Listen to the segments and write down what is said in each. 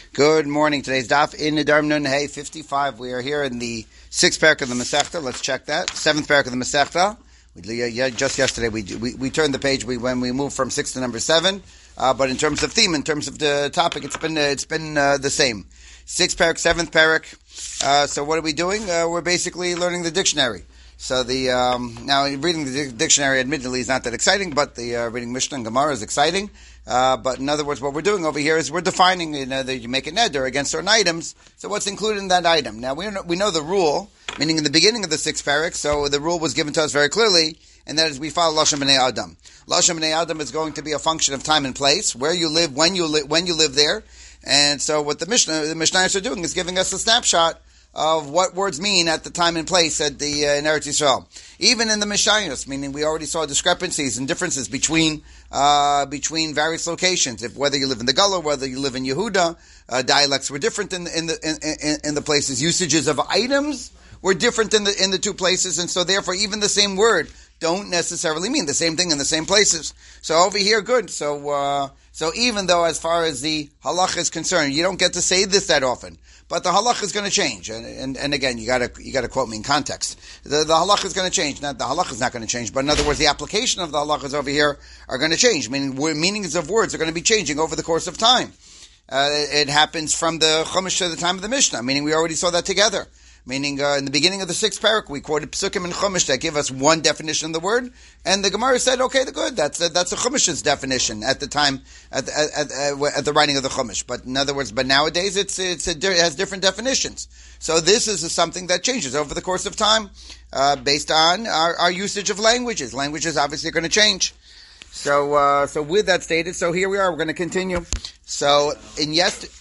Good morning. Today's daf in Nedarim Nun Hey 55. We are here in the sixth parak of the Masechta. Let's check that. Seventh parak of the Masechta. Just yesterday we turned the page when we moved from 6 to number 7. But in terms of theme, in terms of the topic, it's been the same. Sixth parak, seventh parak. So what are we doing? We're basically learning the dictionary. So now reading the dictionary, admittedly, is not that exciting, but the reading Mishnah and Gemara is exciting. But in other words, what we're doing over here is we're defining, that you make a neder against certain items. So what's included in that item? Now we know the rule, meaning in the beginning of the sixth parak. So the rule was given to us very clearly, and that is we follow Lashon B'nei Adam. Lashon B'nei Adam is going to be a function of time and place, where you live, when you live there. And so what the Mishnayos are doing is giving us a snapshot of what words mean at the time and place at the in Eretz Yisrael. Even in the Mishnayos, meaning we already saw discrepancies and differences between various locations. If whether you live in the Gullah, whether you live in Yehuda, dialects were different in the places. Usages of items were different in the two places, and so therefore even the same word don't necessarily mean the same thing in the same places. So over here, good. So even though as far as the halach is concerned, you don't get to say this that often, but the halach is going to change. And again, you gotta quote me in context. The halach is going to change. Not the halach is not going to change, but in other words, the application of the halachas over here are going to change. Meaning, meanings of words are going to be changing over the course of time. It happens from the Chumash to the time of the Mishnah. Meaning, we already saw that together. Meaning, in the beginning of the sixth parak, we quoted Psukim and Chumash that give us one definition of the word, and the Gemara said, "Okay, good. That's a Chumash's definition at the time at the writing of the Chumash." But in other words, nowadays it has different definitions. So this is something that changes over the course of time, based on our usage of languages. Languages obviously are going to change. So with that stated, so here we are. We're going to continue. So in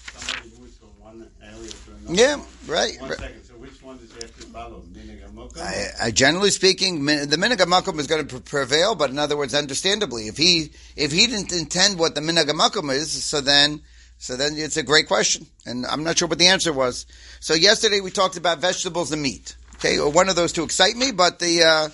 yeah, right. I generally speaking, the minhag makom is going to prevail, but in other words, understandably, if he didn't intend what the minhag makom is, so then it's a great question, and I'm not sure what the answer was. So yesterday we talked about vegetables and meat. Okay, one of those two excite me, but that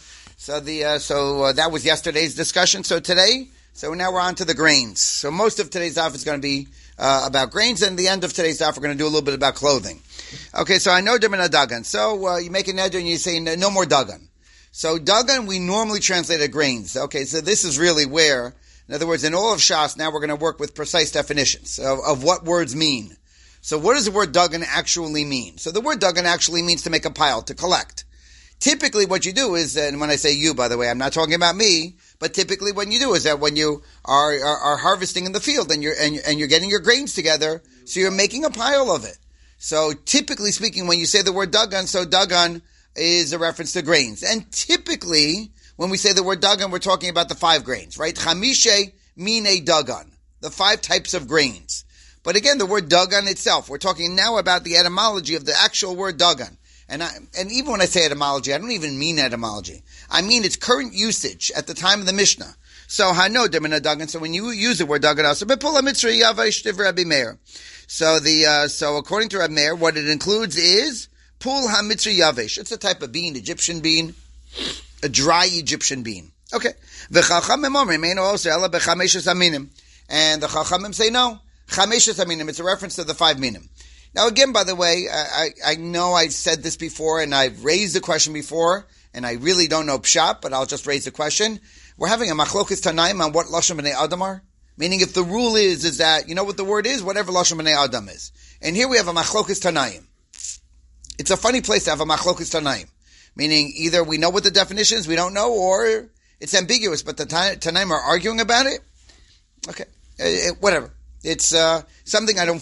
was yesterday's discussion. So now we're on to the grains. So most of today's daf is going to be about grains, and the end of today's daf we're going to do a little bit about clothing. Okay, so I know Dimina Dagan. So you make a neder and you say no more Dagan. So Dagan we normally translate as grains. Okay, so this is really where, in other words, in all of Shas, now we're going to work with precise definitions of what words mean. So what does the word Dagan actually mean? So the word Dagan actually means to make a pile, to collect. Typically what you do is, and when I say you, by the way, I'm not talking about me, but typically what you do is that when you are harvesting in the field and you're getting your grains together, so you're making a pile of it. So typically speaking, when you say the word Dagan, so Dagan is a reference to grains. And typically, when we say the word Dagan, we're talking about the 5 grains, right? Chamishe mine Dagan, the 5 types of grains. But again, the word Dagan itself, we're talking now about the etymology of the actual word Dagan. And even when I say etymology, I don't even mean etymology. I mean its current usage at the time of the Mishnah. So hano demina Dagan. So when you use the word Dagan, also bepula mitzri yavash div Rabbi Meir. So according to Rabbi Meir, what it includes is pul ha-mitzri yavesh. It's a type of bean, Egyptian bean, a dry Egyptian bean. Okay. V'chachamim omrim eino oser ela b'chameshes aminim. And the chachamim say no. Chameshes aminim. It's a reference to the 5 minim. Now again, by the way, I know I've said this before and I've raised the question before, and I really don't know pshat, but I'll just raise the question. We're having a machlokas tanaim on what Lashon B'nei Adam are. Meaning if the rule is that, you know what the word is? Whatever Lashon B'nei Adam is. And here we have a machlokas tanaim. It's a funny place to have a machlokas tanaim. Meaning either we know what the definition is, we don't know, or it's ambiguous, but the tanaim are arguing about it. Okay. Whatever. It's something I don't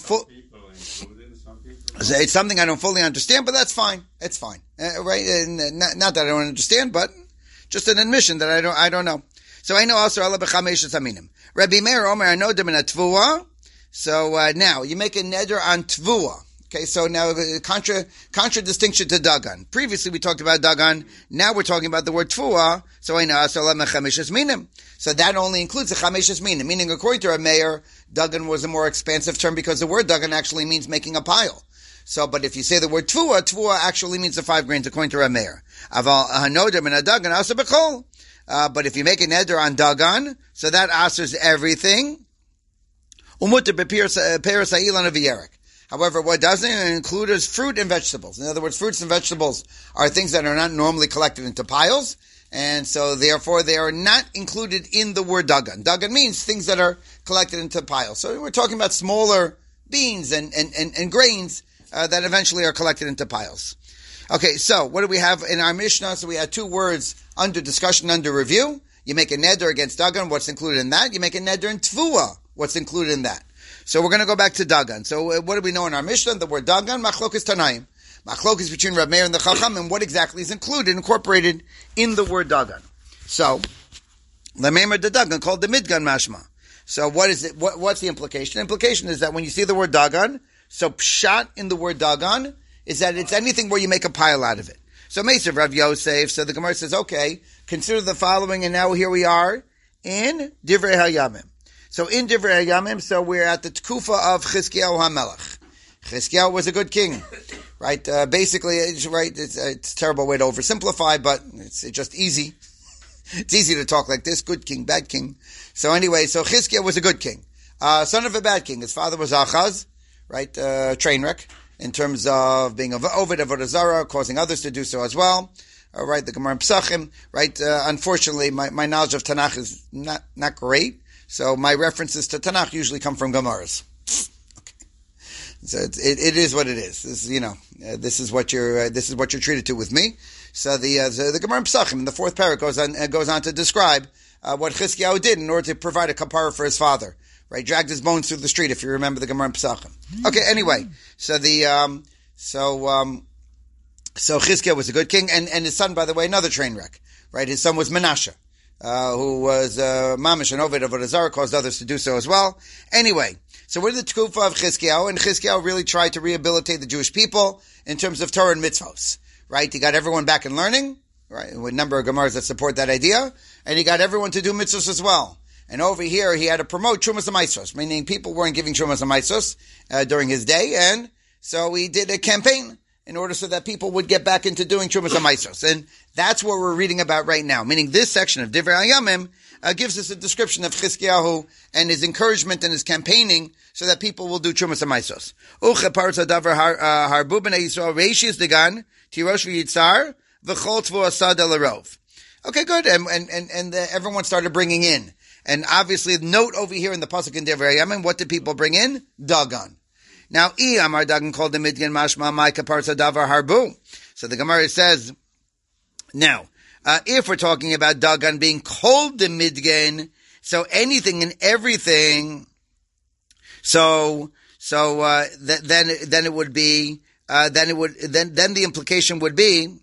It's something I don't fully understand, but that's fine. It's fine. Right? Not that I don't understand, but just an admission that I don't know. So I know also Allah b'chamesh aminim. Rabbi Meir Omer I know them in a tvua. So now you make a neder on tvua. Okay, so now contradistinction to Dagan. Previously we talked about Dagan. Now we're talking about the word tvua. So I know also Allah b'chamesh minim. So that only includes the chamesh minim. Meaning, according to Rabbi Meir, Dagan was a more expansive term because the word Dagan actually means making a pile. So, but if you say the word tvua actually means the 5 grains according to Rabbi Meir. Aval hanodim and a Dagan also b'chol. But if you make a neder on Dagan, so that answers everything. Umutter beperes ha'ilan of yerek. However, what doesn't include is fruit and vegetables. In other words, fruits and vegetables are things that are not normally collected into piles, and so therefore they are not included in the word dagan. Dagan means things that are collected into piles. So we're talking about smaller beans and grains that eventually are collected into piles. Okay, so what do we have in our Mishnah? So we had two words under discussion, under review. You make a neder against dagan, what's included in that? You make a neder in tvua, what's included in that? So we're going to go back to dagan. So what do we know in our Mishnah? The word dagan, machlokes tanaim. Machlokes between Rab Meir and the Chacham, and what exactly is incorporated in the word dagan. So, lemeimer the dagan, called the midgan mashma. So what is it? What's the implication? The implication is that when you see the word dagan, so pshat in the word dagan is that it's anything where you make a pile out of it. So Mesav Rav Yosef, so the Gemara says, okay, consider the following, and now here we are in Divrei HaYamim. So in Divrei HaYamim, so we're at the Tkufa of Chizkiyahu HaMelech. Chizkiyahu was a good king, right? Basically, it's a terrible way to oversimplify, but it's just easy. It's easy to talk like this, good king, bad king. So anyway, so Chizkiyahu was a good king, son of a bad king. His father was Achaz, right? Train wreck in terms of being of Ovid Avodah Zarah, causing others to do so as well. Right, the Gemara in Pesachim, right? Unfortunately, my knowledge of Tanakh is not great. So my references to Tanakh usually come from Gemaras. Okay. So it is what it is. This is, this is what you're treated to with me. So the Gemara in Pesachim in the fourth paragraph goes on to describe what Chizkiyahu did in order to provide a kapara for his father. Right, dragged his bones through the street. If you remember the Gemara in Pesachim. Okay. Anyway, so so Chizkiyahu was a good king, and his son, by the way, another train wreck. Right, his son was Menashe, who was mamish and Ovid Avodah Zarah, caused others to do so as well. Anyway, so we're in the Tkufa of Chizkiyahu, and Chizkiyahu really tried to rehabilitate the Jewish people in terms of Torah and mitzvos. Right, he got everyone back in learning. Right, with a number of Gemaras that support that idea, and he got everyone to do mitzvos as well. And over here, he had to promote Trumas HaMaisos, meaning people weren't giving Trumas HaMaisos during his day, and so he did a campaign in order so that people would get back into doing Trumas HaMaisos. And that's what we're reading about right now, meaning this section of Divrei HaYamim gives us a description of Chizkiyahu and his encouragement and his campaigning so that people will do Trumas HaMaisos. Uche parza davar harbu b'nei Yisrael reishis degan tirosh v'yitzar v'chol tvu asad elarov. Okay, good. And everyone started bringing in. And obviously, note over here in the pasuk in Divrei HaYamim, what did people bring in? Dagan. Now, Amar Dagan called the midgan mashma mai kaparsa davar harbu. So the Gemara says, now, if we're talking about Dagan being called the midgan, so anything and everything, then it would be, then the implication would be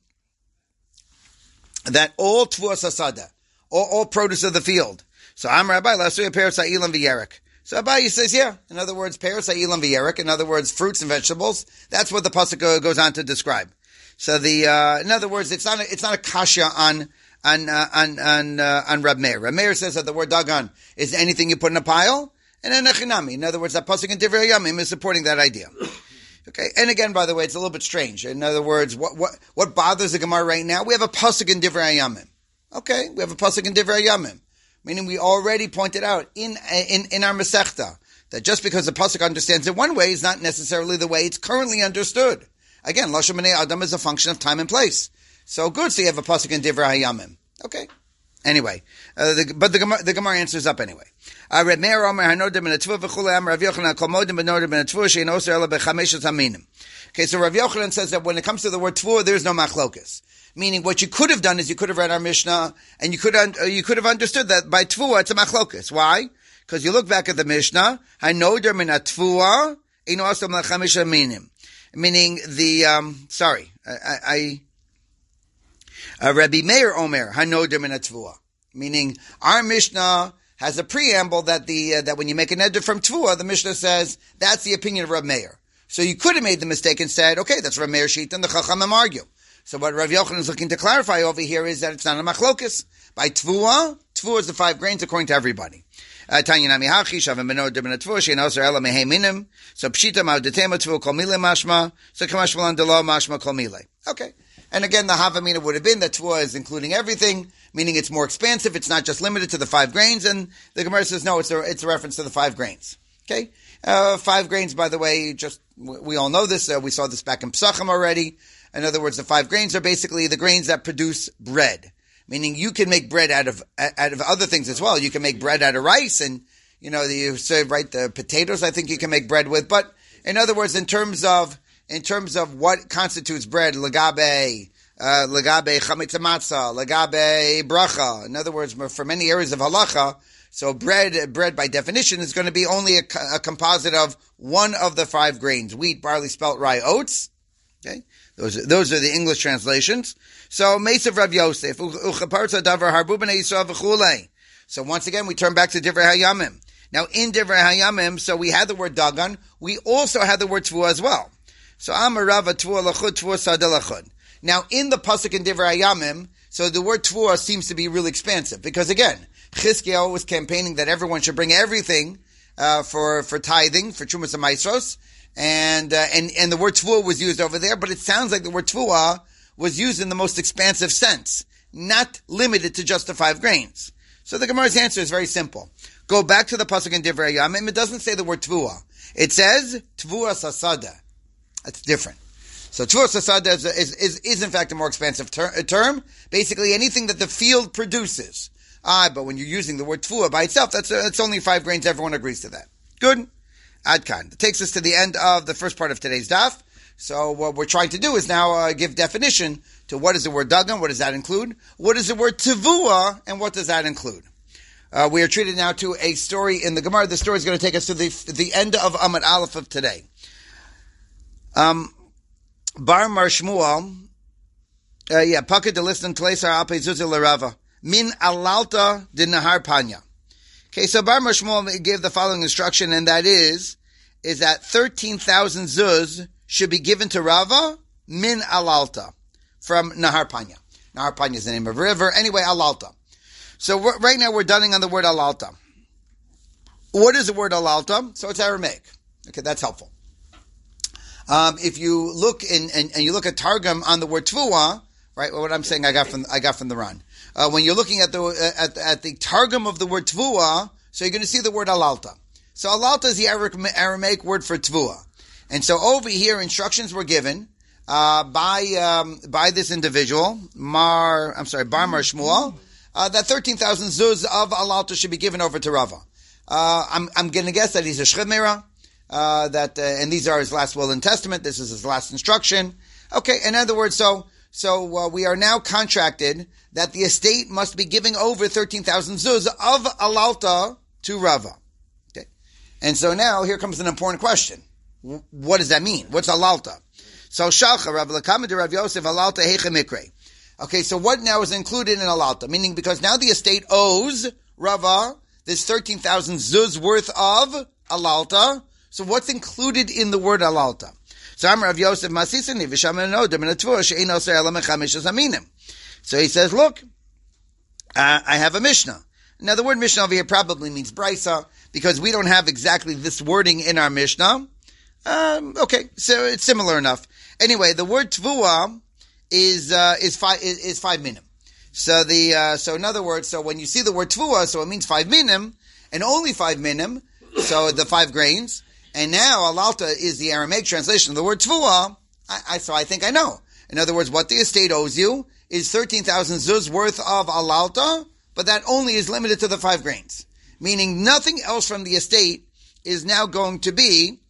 that all tvuas asada, all produce of the field. So Amar Abai Lasuya Peres Ha'ilam V'Yerek. So Abai says, yeah. In other words, Peres Ha'ilam V'Yerek. In other words, fruits and vegetables. That's what the pasuk goes on to describe. So in other words, it's not a kasha on Rab Meir. Rab Meir says that the word dagan is anything you put in a pile, and then echinami. In other words, that pasuk in Divrei HaYamim is supporting that idea. Okay, and again, by the way, it's a little bit strange. In other words, what bothers the Gemara right now? We have a pasuk in Divrei HaYamim. Okay, we have a pasuk in Divrei HaYamim. Meaning we already pointed out in our Masechta that just because the pasuk understands it one way is not necessarily the way it's currently understood. Again, Lashon B'nei Adam is a function of time and place. So good, so you have a pasuk in Divrei HaYamim. Okay. Anyway, but the Gemara answers up anyway. Okay, so Rav Yochanan says that when it comes to the word tvua, there's no machlokas. Meaning, what you could have done is you could have read our Mishnah, and you could have understood that by tvua it's a machlokas. Why? Because you look back at the Mishnah, hanoder min tvua ino asam lechamisha minim. Meaning Rabbi Meir Omer hanoder min tvua. Meaning, our Mishnah has a preamble that that when you make an neder from tvua, the Mishnah says that's the opinion of Rabbi Meir. So you could have made the mistake and said, okay, that's Rabbi Meir sheet, and the Chachamim argue. So what Rav Yochanan is looking to clarify over here is that it's not a machlokas. By tvua is the 5 grains according to everybody. Tanya nami hachi shavim beno de benatvu shein oser ela mehei minim. So pshita ma'odetema tvu kol mile mashma. So kamash v'lan delo mashma kol mile. Okay. And again, the havamina would have been that tvua is including everything, meaning it's more expansive. It's not just limited to the 5 grains. And the Gemara says no, it's a reference to the 5 grains. Okay. 5 grains, by the way, we all know this. We saw this back in Pesachim already. In other words, the 5 grains are basically the grains that produce bread. Meaning you can make bread out of other things as well. You can make bread out of rice and, you serve, right, the potatoes I think you can make bread with. But in other words, in terms of what constitutes bread, legabe chametz matzah, legabe bracha. In other words, for many areas of halacha, so bread by definition is going to be only a composite of one of the 5 grains: wheat, barley, spelt, rye, oats. Okay, those are the English translations. So Mesav Rav Yosef uchaparza davar harbu b'nei Yisrael v'chulei. So once again, we turn back to Divrei Hayamim. Now in Divrei Hayamim, so we had the word dagan. We also had the word tvua as well. So Amar Rava tvua lachud tvua sadeh lachud. Now in the pasuk in Divrei Hayamim, so the word tvua seems to be really expansive because again, Chizkiyahu was campaigning that everyone should bring everything for tithing, for Trumas and Maasros, and the word tvua was used over there, but it sounds like the word tvua was used in the most expansive sense, not limited to just the 5 grains. So the Gemara's answer is very simple. Go back to the pasuk in Divrei Hayamim. It doesn't say the word tvua. It says tvua sasada. That's different. So tvua sasada is in fact a more expansive term. Basically anything that the field produces. But when you're using the word tvua by itself, that's only 5 grains. Everyone agrees to that. Good. Adkan. That takes us to the end of the first part of today's daf. So what we're trying to do is now give definition to what is the word dagan, what does that include? What is the word tevua, and what does that include? We are treated now to a story in the Gemara. The story is going to take us to the end of Amud Aleph of today. Bar Mar Shmuel, Pakad de Listan Tleisar Ape Zuzil Rava. Min alalta de nahar panya. Okay, so Bar Mar Shmuel gave the following instruction, and that is that 13,000 zuz should be given to Rava min alalta from Nahar Panya. Nahar Panya is the name of a river. Anyway, alalta. So right now we're dunning on the word alalta. What is the word alalta? So it's Aramaic. Okay, that's helpful. If you look and you look at Targum on the word tvua, right? What I'm saying I got from the Ran. When you're looking at the Targum of the word tvua, so you're going to see the word alalta. So alalta is the Aramaic word for tvua. And so over here, instructions were given by this individual, Bar Mar Shmuel, that 13,000 zuz of alalta should be given over to Rava. I'm going to guess that he's a shchemera, and these are his last will and testament. This is his last instruction. Okay, in other words, so we are now contracted that the estate must be giving over 13,000 zuz of alalta to Rava. Okay, and so now here comes an important question. What does that mean? What's alalta? So Shalcha Rav Lakamid Rav Yosef alalta heicha mikre. Okay, so what now is included in alalta? Meaning because now the estate owes Rava this 13,000 zuz worth of alalta. So what's included in the word alalta? So I'm Rav Yosef Masisani v'shameno deminatvur she'ein oser elam echamishes aminim. So he says, look, I have a Mishnah. Now the word Mishnah over here probably means Brisa because we don't have exactly this wording in our Mishnah. Okay, so it's similar enough. Anyway, the word tvua is 5 minim. So in other words, so when you see the word tvua, so it means 5 minim, and only 5 minim, so the 5 grains, and now alalta is the Aramaic translation of the word tvua, so I think I know. In other words, what the estate owes you is 13,000 zuz worth of alalta, but that only is limited to the 5 grains. Meaning nothing else from the estate is now going to be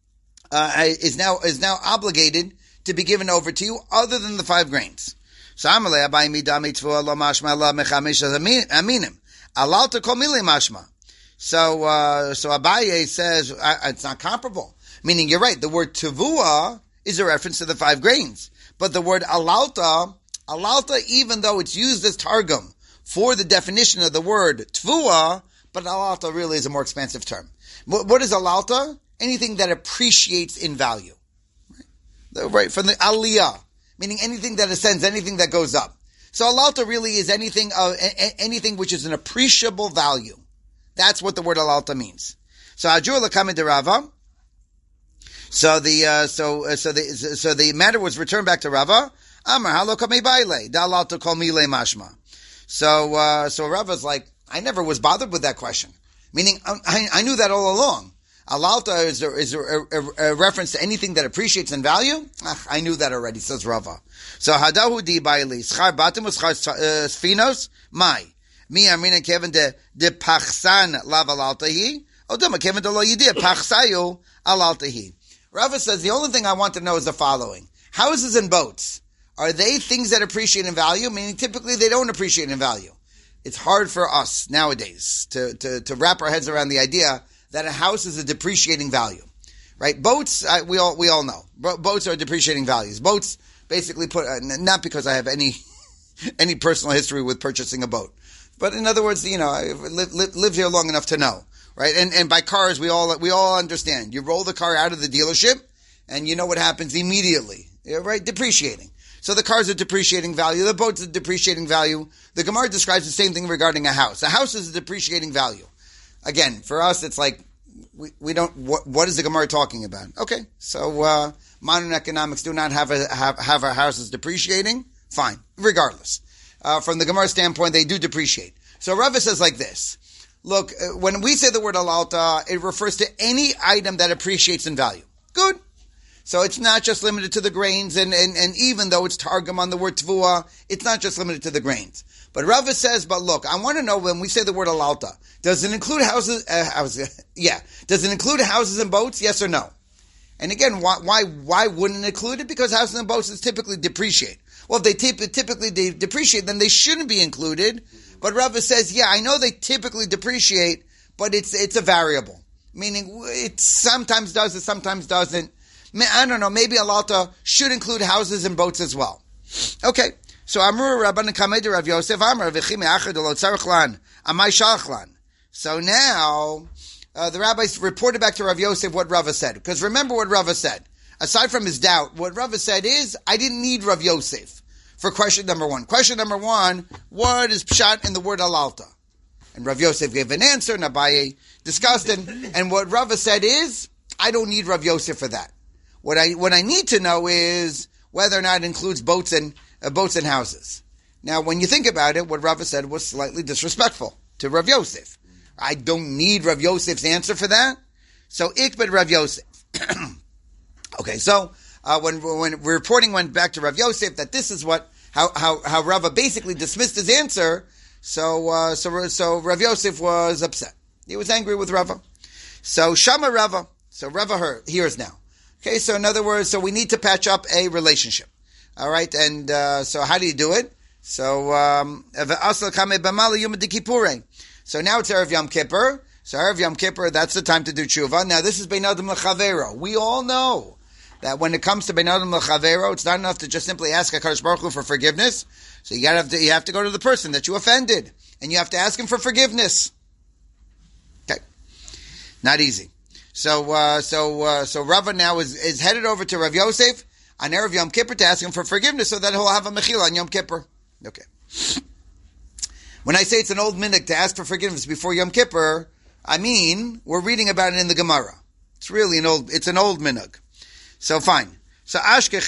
is now obligated to be given over to you other than the 5 grains. So Amalei Abai Midami Tvua Lo Mashma La Mechamish Aminim Alalta Kol Mili Mashma. So Abaye says it's not comparable. Meaning you're right. The word Tvua is a reference to the 5 grains, but the word alalta, even though it's used as targum for the definition of the word tvua, but alalta really is a more expansive term. What is alalta? Anything that appreciates in value. Right? From the aliyah, meaning anything that ascends, anything that goes up. So alalta really is anything which is an appreciable value. That's what the word alalta means. So Ajur Lakami de Rava. So the matter was returned back to Rava. Amar halo kamei baile da alalta kol mile mashma. So Rava's like, I never was bothered with that question. Meaning, I knew that all along. Alalta is a reference to anything that appreciates in value. I knew that already, says Rava. So hadahu di baili schar batim uschar sfinos mai mi amrina kevin de pachsan lav alaltahi odama kevin de lo yidia pachsayu alaltahi. Rava says the only thing I want to know is the following: houses and boats, are they things that appreciate in value? Meaning typically they don't appreciate in value. It's hard for us nowadays to wrap our heads around the idea that a house is a depreciating value, right? Boats, we all know. Boats are depreciating values. Boats basically not because I have any personal history with purchasing a boat, but in other words, I've lived here long enough to know, right? And by cars, we all understand. You roll the car out of the dealership, and you know what happens immediately, right? Depreciating. So the cars are depreciating value. The boats are depreciating value. The Gemara describes the same thing regarding a house. A house is a depreciating value. Again, for us, it's like, we don't, what is the Gemara talking about? Okay, so modern economics do not have our houses depreciating. Fine, regardless. From the Gemara standpoint, they do depreciate. So Rava says like this. Look, when we say the word alalta, it refers to any item that appreciates in value. Good. So it's not just limited to the grains, and even though it's targum on the word tvua, it's not just limited to the grains. But Rava says, but look, I want to know when we say the word alalta, does it include houses? Yeah. Does it include houses and boats? Yes or no? And again, why wouldn't it include it? Because houses and boats is typically depreciate. Well, if they typically depreciate, then they shouldn't be included. But Rava says, yeah, I know they typically depreciate, but it's a variable. Meaning, it sometimes does, it sometimes doesn't. I don't know, maybe alalta should include houses and boats as well. Okay, so Amru Rabban Kamei Rav Yosef Amar V'chimi Achad Lo Tzarich Lan Amai Shalach Lan. So now the rabbis reported back to Rav Yosef what Rava said, because remember what Rava said. Aside from his doubt, what Rava said is, I didn't need Rav Yosef for question number one. Question number one: what is pshat in the word alalta? And Rav Yosef gave an answer, and Abaye discussed it. And what Rava said is, I don't need Rav Yosef for that. What I need to know is whether or not it includes boats and houses. Now, when you think about it, what Rava said was slightly disrespectful to Rav Yosef. I don't need Rav Yosef's answer for that. So ikbed Rav Yosef. Okay, so when reporting went back to Rav Yosef that this is how Rava basically dismissed his answer, so Rav Yosef was upset. He was angry with Rava. So Shama Rava. So Rava hears now. Okay, so in other words, so we need to patch up a relationship. All right, and so how do you do it? So so now it's Erev Yom Kippur. So Erev Yom Kippur, that's the time to do tshuva. Now this is Bein Adam L'Chavero. We all know that when it comes to Bein Adam L'Chavero, it's not enough to just simply ask HaKadosh Baruch Hu for forgiveness. So you have to go to the person that you offended, and you have to ask him for forgiveness. Okay, not easy. So Rava now is headed over to Rav Yosef on Erev Yom Kippur to ask him for forgiveness so that he'll have a mechila on Yom Kippur. Okay. When I say it's an old minhag to ask for forgiveness before Yom Kippur, I mean, we're reading about it in the Gemara. It's really an old minhag. So fine. So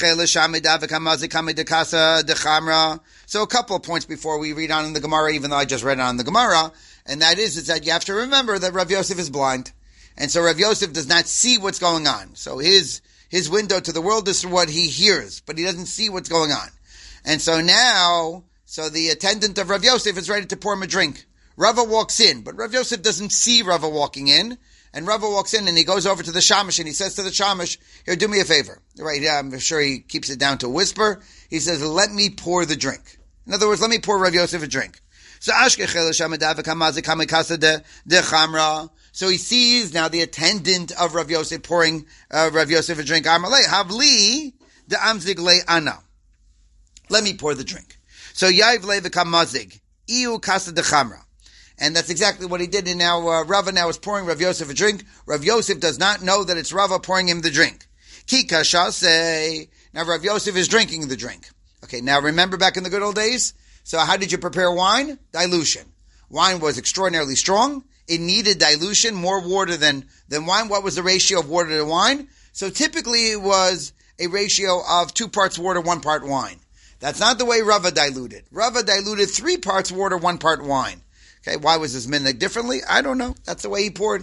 So a couple of points before we read on in the Gemara, even though I just read on the Gemara, and that is that you have to remember that Rav Yosef is blind. And so Rav Yosef does not see what's going on. So his window to the world is what he hears, but he doesn't see what's going on. And so now, the attendant of Rav Yosef is ready to pour him a drink. Rava walks in, but Rav Yosef doesn't see Rava walking in. And Rava walks in and he goes over to the shamash and he says to the shamash, here, do me a favor. Right, I'm sure he keeps it down to a whisper. He says, let me pour the drink. In other words, let me pour Rav Yosef a drink. So So he sees now the attendant of Rav Yosef pouring Rav Yosef a drink. Havli de amzig le ana. Let me pour the drink. So Yav le v'kamazig iu kasa de chamra. And that's exactly what he did. And now Rava now is pouring Rav Yosef a drink. Rav Yosef does not know that it's Rava pouring him the drink. Ki kasha say. Now Rav Yosef is drinking the drink. Okay, now remember back in the good old days? So how did you prepare wine? Dilution. Wine was extraordinarily strong. It needed dilution, more water than wine. What was the ratio of water to wine? So typically it was a ratio of 2 parts water, 1 part wine. That's not the way Rava diluted. Rava diluted 3 parts water, 1 part wine. Okay, why was his minhag differently? I don't know. That's the way he poured.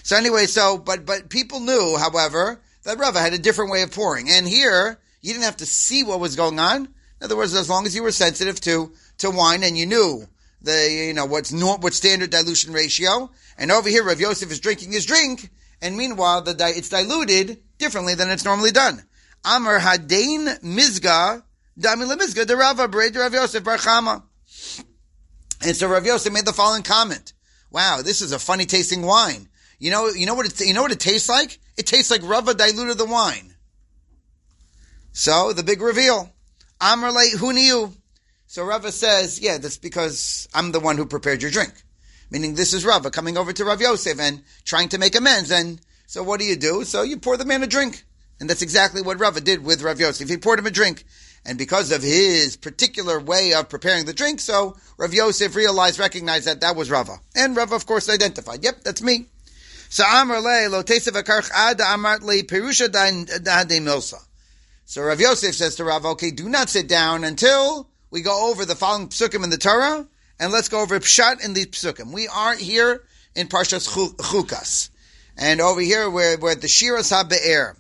So anyway, but people knew, however, that Rava had a different way of pouring. And here, you didn't have to see what was going on. In other words, as long as you were sensitive to wine and you knew what's standard dilution ratio. And over here, Rav Yosef is drinking his drink, and meanwhile, it's diluted differently than it's normally done. Amar Hadain Mizga, Dami LeMizga, de Rava, B'rei Rav Yosef Bar Chama. And so Rav Yosef made the following comment. Wow, this is a funny tasting wine. You know what it tastes like? It tastes like Rava diluted the wine. So, the big reveal. Amar Le Huniyu. So Rava says, yeah, that's because I'm the one who prepared your drink. Meaning this is Rava coming over to Rav Yosef and trying to make amends. And so what do? So you pour the man a drink. And that's exactly what Rava did with Rav Yosef. He poured him a drink. And because of his particular way of preparing the drink, so Rav Yosef recognized that was Rava. And Rava, of course, identified. Yep, that's me. So Amar Le lo tesev akarch ad amart le perusha da milsa. So Rav Yosef says to Rava, okay, do not sit down until we go over the following psukim in the Torah, and let's go over pshat in these psukim. We are here in Parshas Chukas. And over here, we're at the Shiras HaBe'er.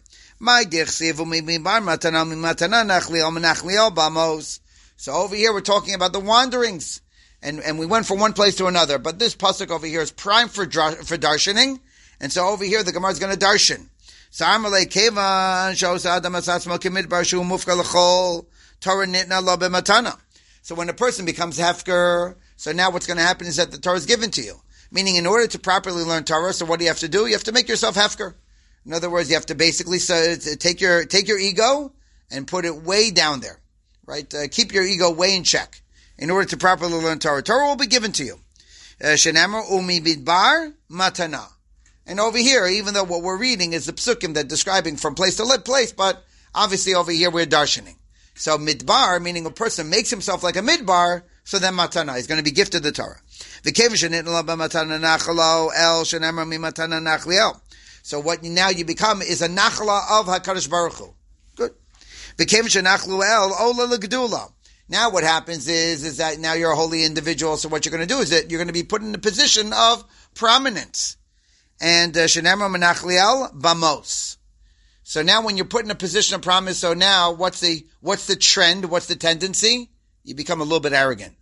So over here, we're talking about the wanderings. And we went from one place to another. But this pasuk over here is prime for darshaning. And so over here, the Gemara is going to darshan. So when a person becomes hefker, so now what's going to happen is that the Torah is given to you. Meaning, in order to properly learn Torah, so what do you have to do? You have to make yourself hefker. In other words, you have to basically take your ego and put it way down there, right? Keep your ego way in check in order to properly learn Torah. Torah will be given to you. Shenamer umi bidbar matana. And over here, even though what we're reading is the psukim that describing from place to place, but obviously over here we're darshaning. So midbar, meaning a person makes himself like a midbar, so then matana is going to be gifted the Torah. So what now you become is a nachla of HaKadosh Baruch Hu. Good. Now what happens is that now you're a holy individual, so what you're going to do is that you're going to be put in a position of prominence. And Shenemar Menachliel Bamos. So now when you're put in a position of prominence, so now what's the trend, what's the tendency? You become a little bit arrogant.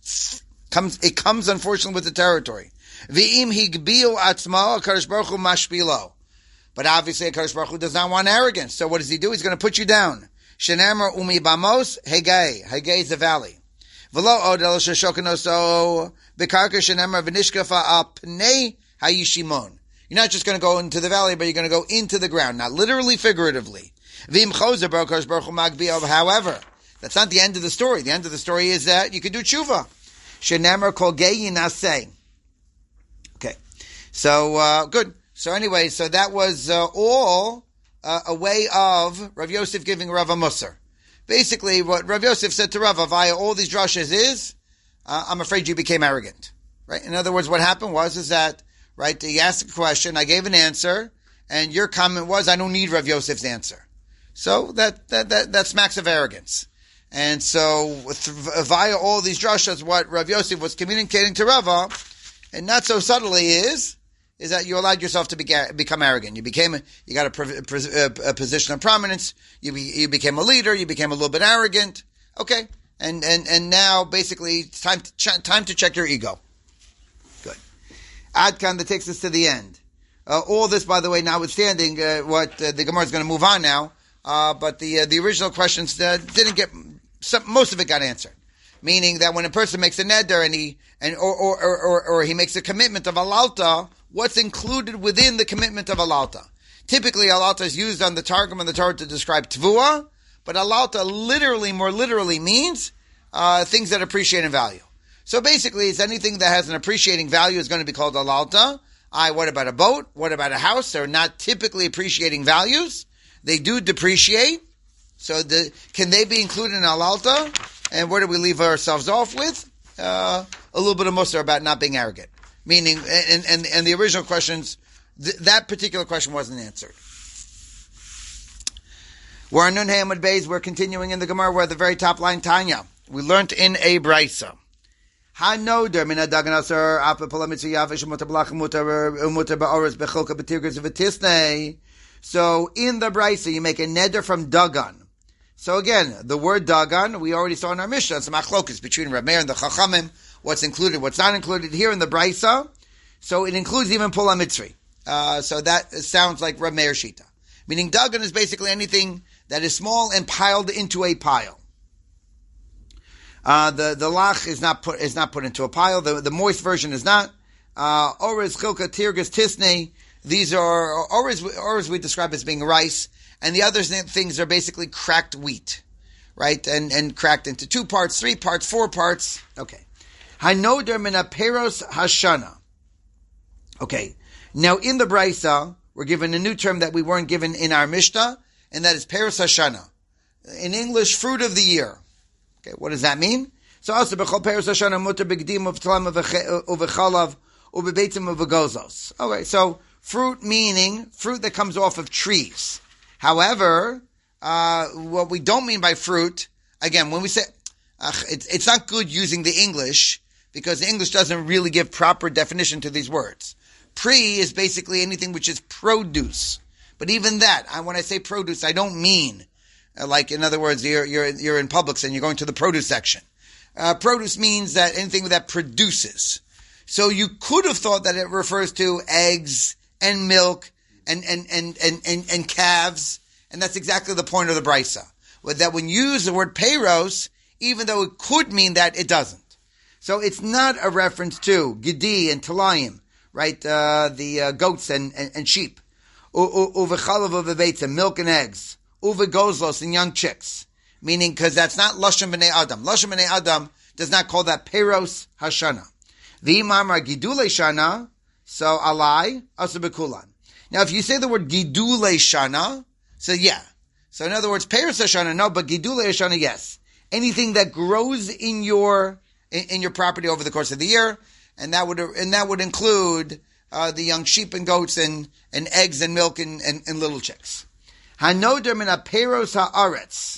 It comes unfortunately with the territory. V'im higbiu atzmo HaKadosh Baruch Hu mashpilo. But obviously HaKadosh Baruch Hu does not want arrogance. So what does he do? He's going to put you down. Shenemar umi bamos hegei. Hegei is the valley. V'lo odel sheshokanoso bekarka shenemar v'nishkafa al pnei hayishimon. You're not just going to go into the valley, but you're going to go into the ground. Not literally, figuratively. V'im chozer HaKadosh Baruch Hu magbio. However, that's not the end of the story. The end of the story is that you can do tshuva. Shenemar kol geyin aseh. Okay. So, good. So anyway, so that was all a way of Rav Yosef giving Rav a Musar. Basically, what Rav Yosef said to Rav via all these drashas is, I'm afraid you became arrogant. Right? In other words, what happened is that, right, you asked a question, I gave an answer, and your comment was, I don't need Rav Yosef's answer. So that smacks of arrogance. And so via all these drashas, what Rav Yosef was communicating to Rava, and not so subtly is that you allowed yourself to become arrogant. You got a position of prominence. You became a leader. You became a little bit arrogant. Okay, and now basically it's time to check your ego. Good. Adkan, that takes us to the end. All this, by the way, notwithstanding what the Gemara is going to move on now, but the original questions didn't get most of it got answered. Meaning that when a person makes a neder or he makes a commitment of alalta, what's included within the commitment of alalta? Typically, alalta is used on the Targum and the Torah to describe tvua, but alalta more literally means things that appreciate in value. So basically, it's anything that has an appreciating value is going to be called alalta. What about a boat? What about a house? They're not typically appreciating values. They do depreciate. So can they be included in alalta? And where do we leave ourselves off with? A little bit of musar about not being arrogant. Meaning, and the original questions, that particular question wasn't answered. We're on Nun Hey Amud Beis. We're continuing in the Gemara. We're at the very top line, Tanya. We learned in a Brisa. Hanoder min dagan aser apa palamitzi yavish mutar blach mutar ba'oris becholka b'tirgers v'tisnei. So in the brisa, you make a neder from dagan. So again, the word dagan, we already saw in our Mishnah, it's a machlokus between Reb Meir and the Chachamim, what's included, what's not included here in the brisa. So it includes even pula mitzri. So that sounds like Reb Meir Shita. Meaning dagan is basically anything that is small and piled into a pile. The lach is not put into a pile. The moist version is not. Orez, chilka, tirgas, tisnei. These are orez we describe as being rice, and the other things are basically cracked wheat, right? And cracked into 2 parts, 3 parts, 4 parts. Okay. Hanoder min peros hashana. Okay. Now in the brisa, we're given a new term that we weren't given in our Mishnah, and that is peros hashana. In English, fruit of the year. Okay, what does that mean? So also bechol peros hashana muter begdim of tlam of uvechalav ubebeitzim of gozos. Okay, so fruit meaning fruit that comes off of trees. However, what we don't mean by fruit, again, when we say it's not good using the English because the English doesn't really give proper definition to these words. Pre is basically anything which is produce, but even that, when I say produce, I don't mean like, in other words, you're in Publix and you're going to the produce section. Produce means that anything that produces. So you could have thought that it refers to eggs and milk and calves, and that's exactly the point of the brisa. That when you use the word peros, even though it could mean that, it doesn't. So it's not a reference to gidi and talayim, right? The goats and sheep. Uvechalav uvebeitzim, milk and eggs. Uvegozlos and young chicks. Meaning, because that's not Lashon B'nei Adam. Lashon B'nei Adam does not call that peros hashana. V'imamar gidulei shana, so alai, asabekulan. Now, if you say the word gidulei shana, so yeah. So in other words, peros hashana, no, but gidulei shana, yes. Anything that grows in your property over the course of the year, and that would include the young sheep and goats and eggs and milk and little chicks. Hanoder min peros haaretz.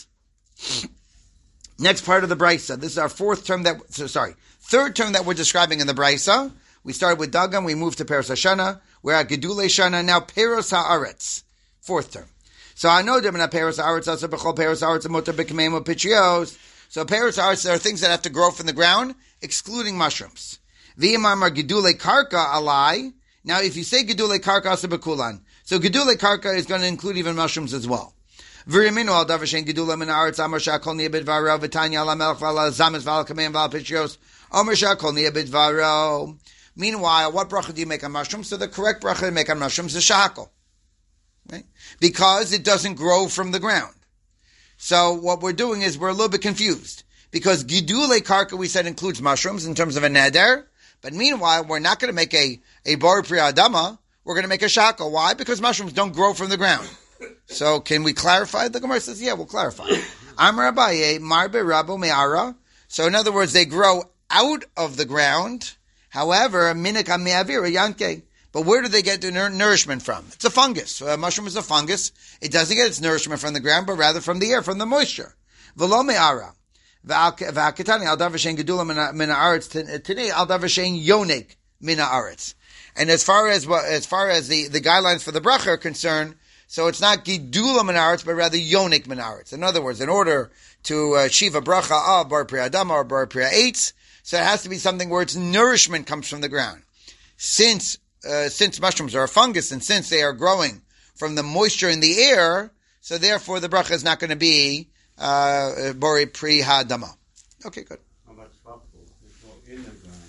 Next part of the brisa. This is our third term that we're describing in the brisa. We started with dagan, we moved to peros hashana. We're at gedulei shana, now peros haaretz. 4th term. So hanoder min peros haaretz also bechol peros haaretz mutar b'kmeim u'pitrios. So peros haaretz, there are things that have to grow from the ground, excluding mushrooms. V'imamar gedulei karka alai. Now, if you say gedulei karka also bekulan, so gedulei karka is going to include even mushrooms as well. V'riminu al davar shein gedula min haaretz amar she'akol niya bidvaro v'tanya ala melech v'ala zames v'ala kameim v'ala pitrios amar she'akol niya bidvaro. Meanwhile, what bracha do you make on mushrooms? So the correct bracha to make on mushrooms is shahakol, right? Because it doesn't grow from the ground. So what we're doing is we're a little bit confused because gedulei karka we said includes mushrooms in terms of a neder, but meanwhile we're not going to make a bar pri adama. We're going to make a shahakol. Why? Because mushrooms don't grow from the ground. So can we clarify? The Gemara says, yeah, we'll clarify. Amar Abaye, marbe rabu me'ara. So in other words, they grow out of the ground. However, minika me'avira yanke. But where do they get their nourishment from? It's a fungus. A mushroom is a fungus. It doesn't get its nourishment from the ground, but rather from the air, from the moisture. V'lo me'ara. V'aketani al davar shein gedula min haaretz tinei al davar shein yonek min haaretz. And as far as the guidelines for the bracha are concerned, so it's not gidula min haaretz, but rather yonik min haaretz. In other words, in order to achieve a bracha of bar pri adama or bar pri eitz, so it has to be something where its nourishment comes from the ground. Since mushrooms are a fungus and since they are growing from the moisture in the air, so therefore the bracha is not going to be bar pri hadama. Okay, good. How about tropical? It's more in the ground.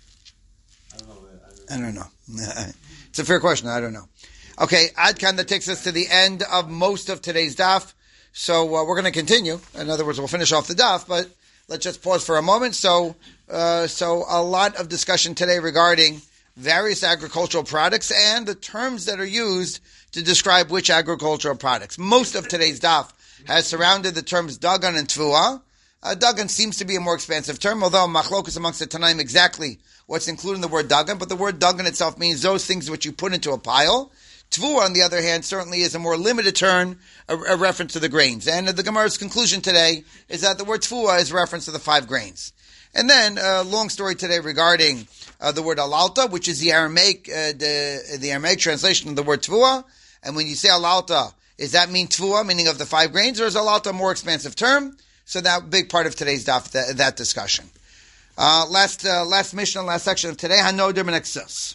I don't know. It's a fair question. I don't know. Okay, Adkan, that takes us to the end of most of today's daf. So we're going to continue. In other words, we'll finish off the daf, but let's just pause for a moment. So a lot of discussion today regarding various agricultural products and the terms that are used to describe which agricultural products. Most of today's daf has surrounded the terms dagan and tfuah. Dagan seems to be a more expansive term, although machlokus amongst the Tanaim exactly what's included in the word dagan, but the word dagan itself means those things which you put into a pile. Tfuah, on the other hand, certainly is a more limited term, a reference to the grains. And the Gemara's conclusion today is that the word tfuah is a reference to the 5 grains. And then, long story today regarding the word alalta, which is the Aramaic translation of the word tvua. And when you say alalta, does that mean tvua, meaning of the 5 grains, or is alalta a more expansive term? So that big part of today's daf, that discussion. Last Mishnah, last section of today, hanoder min ksus.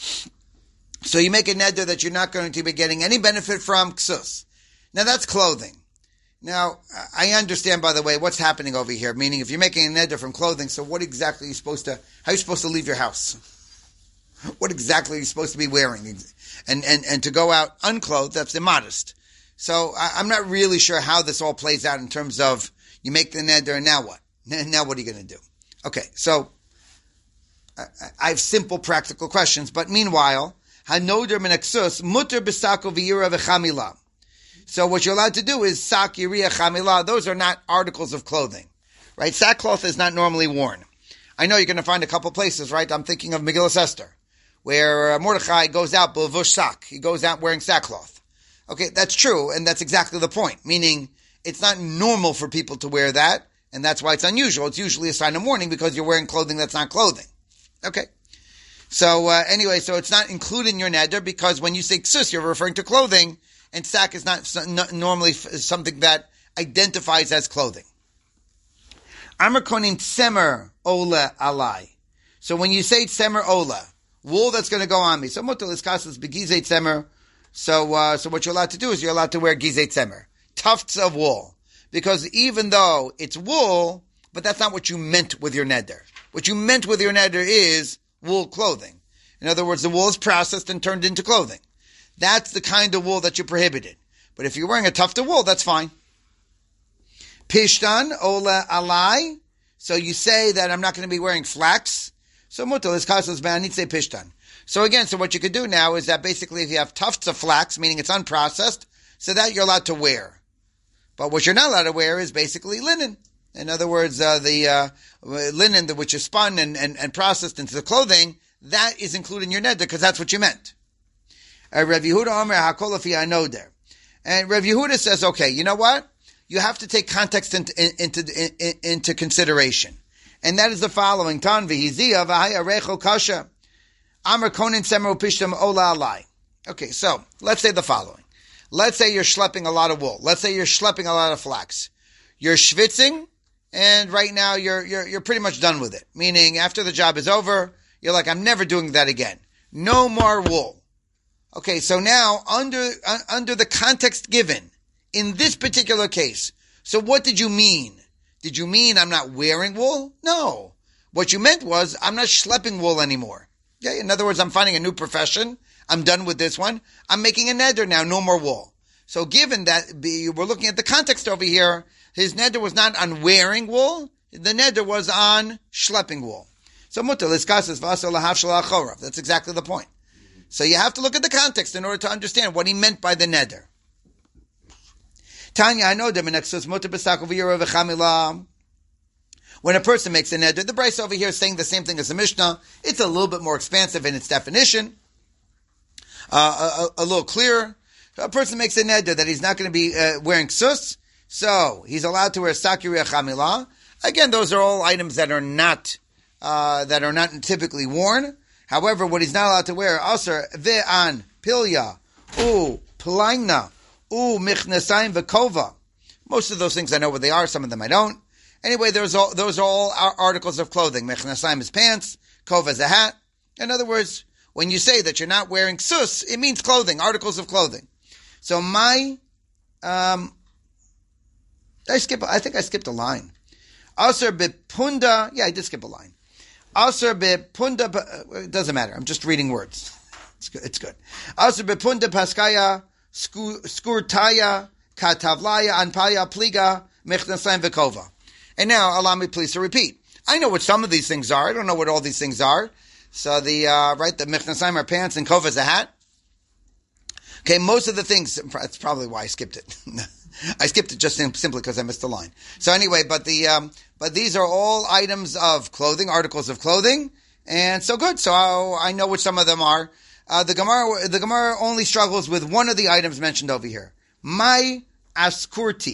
So you make a neder that you're not going to be getting any benefit from ksus. Now that's clothing. Now, I understand, by the way, what's happening over here. Meaning, if you're making a neder from clothing, so what exactly are you supposed to, how are you supposed to leave your house? What exactly are you supposed to be wearing? And to go out unclothed, that's immodest. So I'm not really sure how this all plays out in terms of, you make the neder and now what? Now what are you going to do? Okay, so I have simple practical questions, but meanwhile, hanoder min ksus muter b'sako v'yira v'chamila. So what you're allowed to do is sak, yiriyah, chamila. Those are not articles of clothing, right? Sackcloth is not normally worn. I know you're going to find a couple places, right? I'm thinking of Megillas Esther, where Mordechai goes out b'levush sak. He goes out wearing sackcloth. Okay, that's true, and that's exactly the point. Meaning, it's not normal for people to wear that, and that's why it's unusual. It's usually a sign of mourning because you're wearing clothing that's not clothing. Okay. So anyway, so it's not included in your neder because when you say ksus, you're referring to clothing. And sack is not normally something that identifies as clothing. Amar konin tsemer ola alai. So when you say tsemer ola, wool that's going to go on me. So mutal iskasas begizei tsemer. So what you're allowed to do is you're allowed to wear gizei tsemer, tufts of wool, because even though it's wool, but that's not what you meant with your neder. What you meant with your neder is wool clothing. In other words, the wool is processed and turned into clothing. That's the kind of wool that you prohibited. But if you're wearing a tuft of wool, that's fine. Pishtan, ola alai. So you say that I'm not going to be wearing flax. So mutal is kasas banitze pishtan. So again, so what you could do now is that basically if you have tufts of flax, meaning it's unprocessed, so that you're allowed to wear. But what you're not allowed to wear is basically linen. In other words, the linen which is spun and processed into the clothing, that is included in your neder because that's what you meant. Rav Yehuda Omer HaKol Afi Hanoder. And Rav Yehuda says, okay, you know what? You have to take context into consideration. And that is the following. Tan v'hiziyah v'haya recho kasha. Amar konin semer upishtam ola alai. Okay, so let's say the following. Let's say you're schlepping a lot of wool. Let's say you're schlepping a lot of flax. You're schwitzing, and right now you're pretty much done with it. Meaning, after the job is over, you're like, I'm never doing that again. No more wool. Okay, so now, under the context given, in this particular case, so what did you mean? Did you mean I'm not wearing wool? No. What you meant was, I'm not schlepping wool anymore. Okay? In other words, I'm finding a new profession. I'm done with this one. I'm making a neder now, no more wool. So given that, we're looking at the context over here, his neder was not on wearing wool, the neder was on schlepping wool. So mutal iskasas v'asar lahav shel achorav. That's exactly the point. So you have to look at the context in order to understand what he meant by the neder. Tanya, I know them in Exodus mutar b'sako v'yira v'chamila. When a person makes a neder, the Bryce over here is saying the same thing as the Mishnah. It's a little bit more expansive in its definition, a little clearer. A person makes a neder that he's not going to be wearing ksus, so he's allowed to wear sakiri chamila. Again, those are all items that are not typically worn. However, what he's not allowed to wear, aser ve'an pilya u plaina u michnesayim v'kova. Most of those things I know what they are. Some of them I don't. Anyway, those are all articles of clothing. Michnesayim is pants. Kova is a hat. In other words, when you say that you're not wearing sus, it means clothing, articles of clothing. So I think I skipped a line. Aser bepunda. Yeah, I did skip a line. Aser bepunda. It doesn't matter. I'm just reading words. It's good. Aser bepunda paskaya skurtaya katavlaya anpaya pliga mechnasayim v'kova. And now allow me please to repeat. I know what some of these things are. I don't know what all these things are. So the mechnasayim are pants and kova is a hat. Okay, most of the things, that's probably why I skipped it. I skipped it just simply because I missed the line. So anyway, but these are all items of clothing, articles of clothing, and so good. So I know which some of them are. The Gemara only struggles with one of the items mentioned over here. My askurti.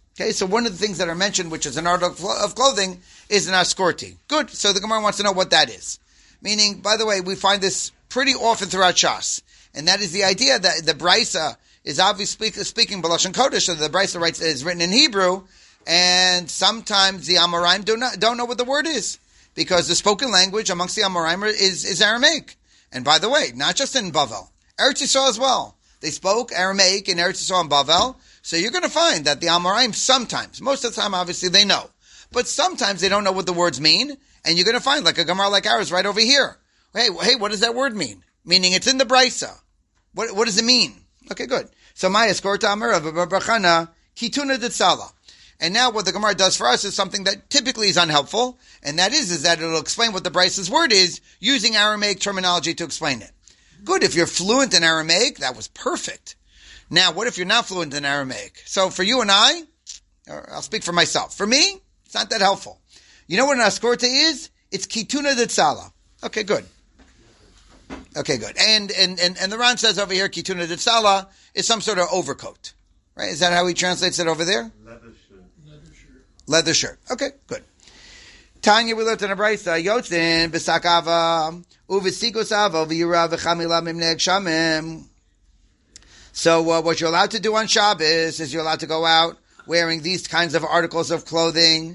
Okay, so one of the things that are mentioned, which is an article of clothing, is an askorti. Good. So the Gemara wants to know what that is. Meaning, by the way, we find this pretty often throughout Shas. And that is the idea that the Brisa is obviously speaking B'lashon Kodesh, so the Brisa writes is written in Hebrew, and sometimes the Amoraim don't know what the word is, because the spoken language amongst the Amoraim is Aramaic. And by the way, not just in Bavel, Eretz Yisrael as well. They spoke Aramaic in Eretz Yisrael and Bavel, so you're going to find that the Amoraim sometimes, most of the time obviously they know, but sometimes they don't know what the words mean, and you're going to find like a Gemara like ours right over here. Hey, what does that word mean? Meaning it's in the Brisa. What does it mean? Okay, good. So Maya Skorta Amar of Barachana Kituna Ditzala. And now what the Gemara does for us is something that typically is unhelpful, and that is that it'll explain what the Brisa's word is using Aramaic terminology to explain it. Good, if you're fluent in Aramaic, that was perfect. Now, what if you're not fluent in Aramaic? So for you and I, or I'll speak for myself. For me, it's not that helpful. You know what an askorta is? It's Kituna Ditzala. Okay, good. Okay, good. And the Ran says over here, Kituna Ditzala is some sort of overcoat. Right? Is that how he translates it over there? Leather shirt. Okay, good. Tanya, we learned in a brayta, Yotzin, B'sakava, Uvisikosava, V'yura v'chamila mimneg shamim. So what you're allowed to do on Shabbos is you're allowed to go out wearing these kinds of articles of clothing.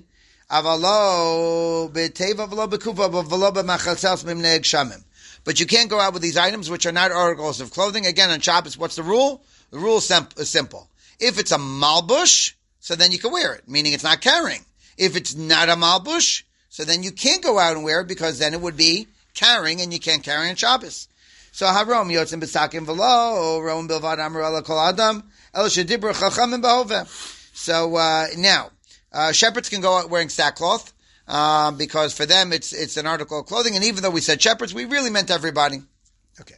Avalo, b'teva v'lo b'kuva, v'lo b'machalsels mimneg shamim. But you can't go out with these items which are not articles of clothing. Again, on Shabbos, what's the rule? The rule is simple. If it's a malbush, so then you can wear it, meaning it's not carrying. If it's not a malbush, so then you can't go out and wear it because then it would be carrying and you can't carry on Shabbos. So harom yotzim b'sakim v'lo, rom bilvad amar ala kol adam, el shedibra chachamim b'hoveh. So now, shepherds can go out wearing sackcloth, because for them it's an article of clothing, and even though we said shepherds, we really meant everybody. Okay.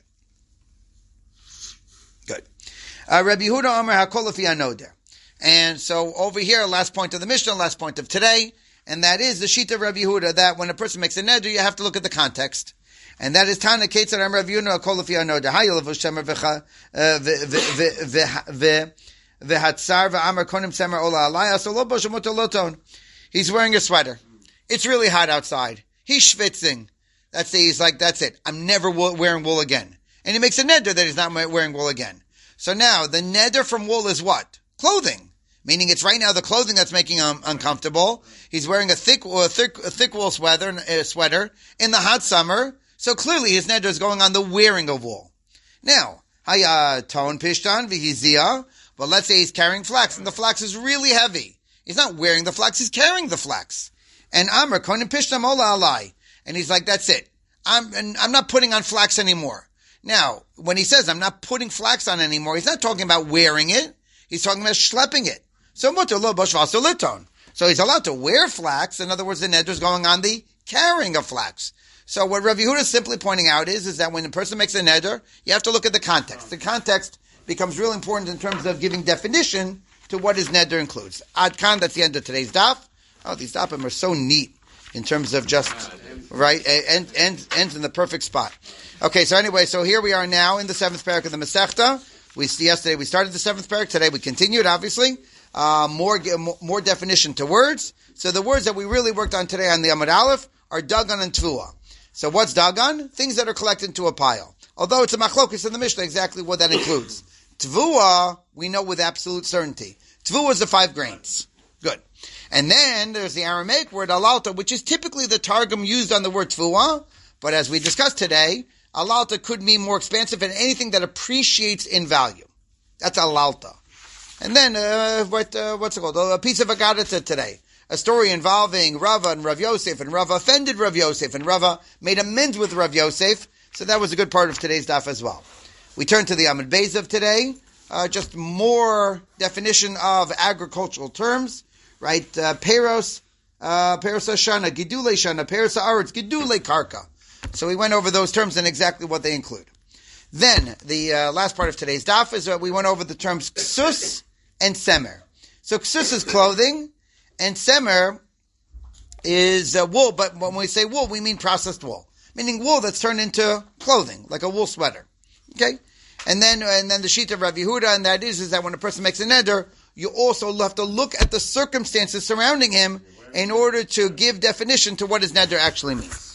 Good. Rabbi Yehuda Omer hakol lefi hanoder. And so over here, last point of the Mishnah, last point of today, and that is the Shita of Rabbi Yehuda, that when a person makes a neder, you have to look at the context. And that is Tana Ketzar Am Rabbi Yehuda hakol lefi hanoder. Hayil levush semer v'hatzar v'amar konim semer ola alaya, so lo b'shemot loton. He's wearing a sweater. It's really hot outside. He's schwitzing. He's like, that's it. I'm never wearing wool again. And he makes a neder that he's not wearing wool again. So now, the neder from wool is what? Clothing. Meaning it's right now the clothing that's making him uncomfortable. He's wearing a thick wool sweater in the hot summer. So clearly his neder is going on the wearing of wool. Now, ton pishtan v'hizia. But let's say he's carrying flax, and the flax is really heavy. He's not wearing the flax, he's carrying the flax. And Amr, konim pishtam ola alai. And he's like, that's it. I'm not putting on flax anymore. Now, when he says I'm not putting flax on anymore, he's not talking about wearing it. He's talking about schlepping it. So he's allowed to wear flax. In other words, the neder is going on the carrying of flax. So what Rav Yehuda is simply pointing out is that when a person makes a neder, you have to look at the context. The context becomes real important in terms of giving definition to what his neder includes. Ad kan, that's the end of today's daf. Oh, these dafim are so neat in terms of just, right, ends in the perfect spot. Okay, so anyway, so here we are now in the 7th parak of the Masechta. Yesterday we started the 7th parak, today we continued, obviously. More definition to words. So the words that we really worked on today on the Amud Aleph are dagan and tvua. So what's dagan? Things that are collected into a pile. Although it's a machlokes in the Mishnah exactly what that includes. Tvua, we know with absolute certainty. Tvua is the 5 grains. Good. And then there's the Aramaic word alalta, which is typically the targum used on the word tvua. But as we discussed today, alalta could mean more expansive than anything that appreciates in value. That's alalta. And then, what's it called? A piece of Agadata today. A story involving Rava and Rav Yosef, and Rava offended Rav Yosef, and Rava made amends with Rav Yosef. So that was a good part of today's daf as well. We turn to the Amud Beis of today. Just more definition of agricultural terms. Right? Peros Hashana, Gidule Shana, Peros Haaretz, Gidule Karka. So we went over those terms and exactly what they include. Then, the last part of today's daf is we went over the terms ksus and semer. So ksus is clothing, and semer is wool, but when we say wool, we mean processed wool. Meaning wool that's turned into clothing, like a wool sweater. Okay? And then the sheet of Rav Yehuda, and that is that when a person makes a neder, you also have to look at the circumstances surrounding him in order to give definition to what his neder actually means.